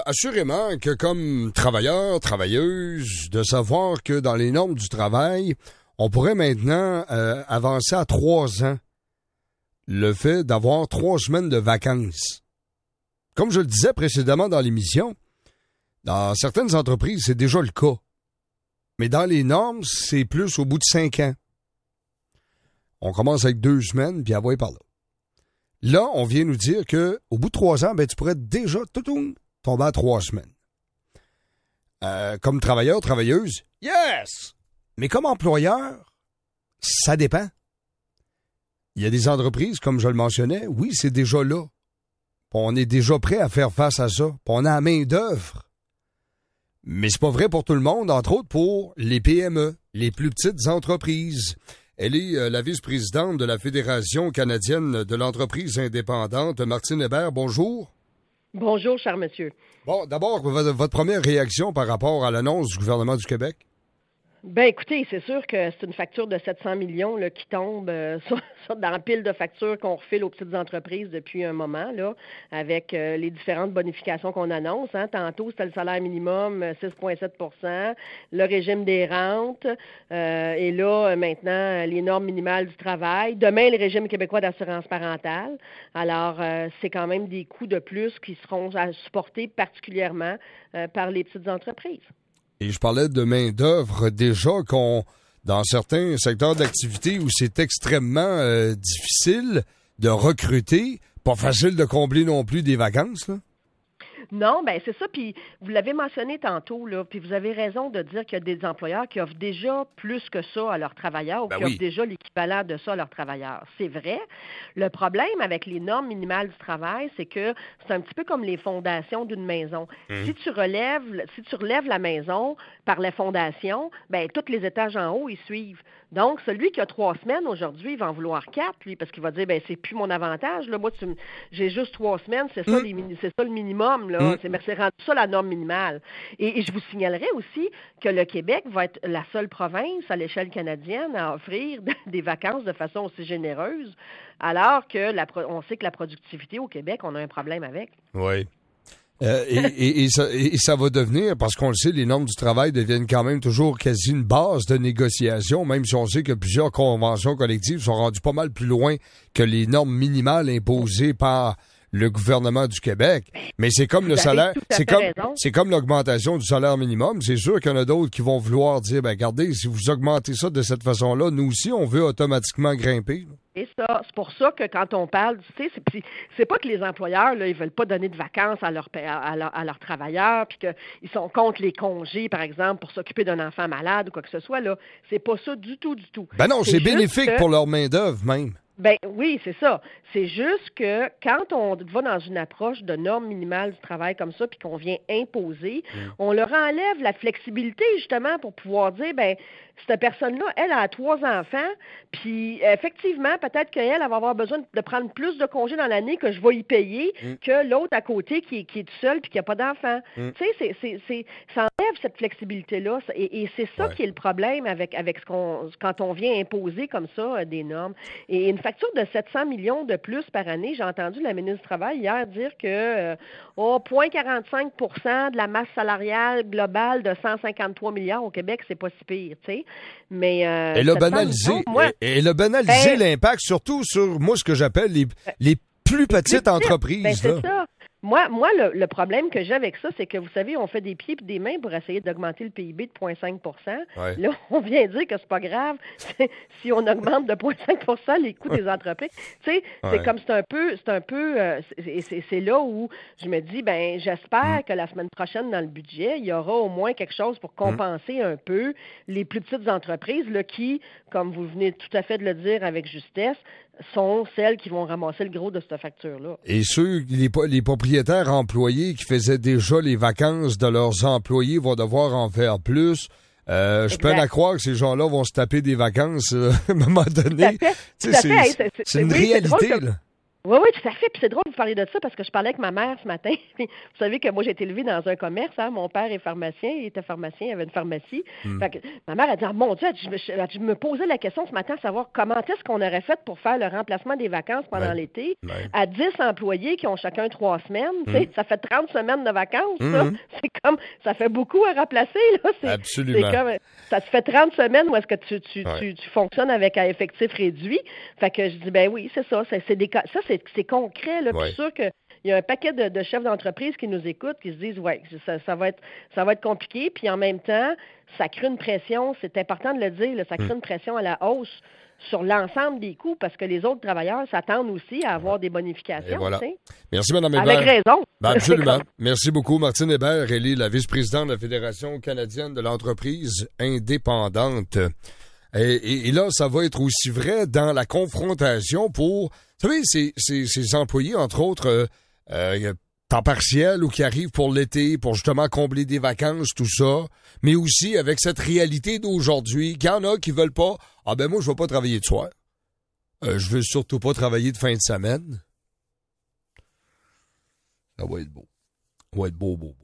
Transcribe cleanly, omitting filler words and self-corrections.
assurément que comme travailleur, travailleuse, de savoir que dans les normes du travail, on pourrait maintenant avancer à 3 ans le fait d'avoir 3 semaines de vacances. Comme je le disais précédemment dans l'émission, dans certaines entreprises, c'est déjà le cas. Mais dans les normes, c'est plus au bout de 5 ans. On commence avec 2 semaines, puis envoyer par là. Là, on vient nous dire qu'au bout de 3 ans, tu pourrais déjà tomber à 3 semaines. Comme travailleur, travailleuse, yes! Mais comme employeur, ça dépend. Il y a des entreprises, comme je le mentionnais, oui, c'est déjà là. On est déjà prêt à faire face à ça. On a la main-d'œuvre. Mais c'est pas vrai pour tout le monde, entre autres pour les PME, les plus petites entreprises. Elle est la vice-présidente de la Fédération canadienne de l'entreprise indépendante. Martine Hébert, bonjour. Bonjour, cher monsieur. Bon, d'abord, votre première réaction par rapport à l'annonce du gouvernement du Québec? Ben écoutez, c'est sûr que c'est une facture de 700 millions là, qui tombe dans la pile de factures qu'on refile aux petites entreprises depuis un moment, là, avec les différentes bonifications qu'on annonce. Hein. Tantôt, c'était le salaire minimum, 6,7 le régime des rentes, et là, maintenant, les normes minimales du travail. Demain, le régime québécois d'assurance parentale. Alors, c'est quand même des coûts de plus qui seront supportés particulièrement par les petites entreprises. Et je parlais de main-d'œuvre déjà dans certains secteurs d'activité où c'est extrêmement difficile de recruter, pas facile de combler non plus des vacances, là. Non, ben c'est ça. Puis vous l'avez mentionné tantôt, là, puis vous avez raison de dire qu'il y a des employeurs qui offrent déjà plus que ça à leurs travailleurs ou qui offrent déjà l'équivalent de ça à leurs travailleurs. C'est vrai. Le problème avec les normes minimales du travail, c'est que c'est un petit peu comme les fondations d'une maison. Si tu relèves la maison par les fondations, ben tous les étages en haut, ils suivent. Donc, celui qui a 3 semaines aujourd'hui, il va en vouloir 4, lui, parce qu'il va dire, ben c'est plus mon avantage. Là. Moi, j'ai juste 3 semaines, c'est ça, c'est ça le minimum. Là. C'est rendu ça la norme minimale. Et je vous signalerai aussi que le Québec va être la seule province à l'échelle canadienne à offrir des vacances de façon aussi généreuse, alors que on sait que la productivité au Québec, on a un problème avec. Oui. Et ça va devenir, parce qu'on le sait, les normes du travail deviennent quand même toujours quasi une base de négociation, même si on sait que plusieurs conventions collectives sont rendues pas mal plus loin que les normes minimales imposées par le gouvernement du Québec. Mais c'est comme le salaire, c'est comme l'augmentation du salaire minimum. C'est sûr qu'il y en a d'autres qui vont vouloir dire, ben regardez, si vous augmentez ça de cette façon-là, nous aussi, on veut automatiquement grimper. Et ça, c'est pour ça que quand on parle, tu sais, c'est pas que les employeurs, là, ils veulent pas donner de vacances à leurs travailleurs, puis qu'ils sont contre les congés, par exemple, pour s'occuper d'un enfant malade ou quoi que ce soit, là. C'est pas ça du tout, du tout. Ben non, c'est bénéfique pour leur main-d'œuvre, même. Ben oui, c'est ça. C'est juste que quand on va dans une approche de normes minimales du travail comme ça, puis qu'on vient imposer, on leur enlève la flexibilité justement pour pouvoir dire, ben cette personne-là, elle a 3 enfants, puis effectivement, peut-être qu'elle va avoir besoin de prendre plus de congés dans l'année que je vais y payer que l'autre à côté qui est tout seul puis qui n'a pas d'enfants. Tu sais, ça enlève cette flexibilité-là, et c'est ça qui est le problème avec quand on vient imposer comme ça des normes. Et une facture de 700 millions de plus par année, j'ai entendu la ministre du Travail hier dire que 0,45 de la masse salariale globale de 153 milliards au Québec, c'est pas si pire, tu sais. Mais elle a banalisé l'impact, surtout sur, moi, ce que j'appelle les plus petites entreprises. Ben, c'est ça. Moi, le problème que j'ai avec ça, c'est que, vous savez, on fait des pieds et des mains pour essayer d'augmenter le PIB de 0,5 %. Là, on vient dire que c'est pas grave si on augmente de 0,5 % les coûts des entreprises. Tu sais, c'est comme c'est là où je me dis, ben j'espère que la semaine prochaine, dans le budget, il y aura au moins quelque chose pour compenser un peu les plus petites entreprises là, qui, comme vous venez tout à fait de le dire avec justesse, sont celles qui vont ramasser le gros de cette facture-là. Et les propriétaires employés qui faisaient déjà les vacances de leurs employés vont devoir en faire plus. Je peine à croire que ces gens-là vont se taper des vacances à un moment donné. C'est une réalité, là. Oui, oui, tout à fait. Puis c'est drôle de vous parler de ça parce que je parlais avec ma mère ce matin. Puis vous savez que moi, j'ai été élevée dans un commerce. Hein? Mon père est pharmacien, il était pharmacien, il avait une pharmacie. Fait que ma mère a dit, mon Dieu, je me posais la question ce matin, savoir comment est-ce qu'on aurait fait pour faire le remplacement des vacances pendant l'été à 10 employés qui ont chacun 3 semaines. Ça fait 30 semaines de vacances. C'est comme, ça fait beaucoup à remplacer. Là. Absolument. C'est comme, ça te fait 30 semaines où est-ce que tu fonctionnes avec un effectif réduit. Fait que je dis, ben oui, c'est ça. C'est concret. Là. Puis je suis sûre qu'il y a un paquet de chefs d'entreprise qui nous écoutent, qui se disent, ouais, ça va être compliqué. Puis en même temps, ça crée une pression. C'est important de le dire. Là, ça crée une pression à la hausse sur l'ensemble des coûts parce que les autres travailleurs s'attendent aussi à avoir des bonifications. Et voilà. T'sais. Merci, Mme Hébert. Avec raison. Ben absolument. Merci beaucoup. Martine Hébert, elle est la vice-présidente de la Fédération canadienne de l'entreprise indépendante. Et là, ça va être aussi vrai dans la confrontation pour, vous savez, ces employés, entre autres, temps partiel ou qui arrivent pour l'été, pour justement combler des vacances, tout ça, mais aussi avec cette réalité d'aujourd'hui, qu'il y en a qui veulent pas, moi, je vais pas travailler de soir. Je veux surtout pas travailler de fin de semaine. Ça va être beau. Ça va être beau.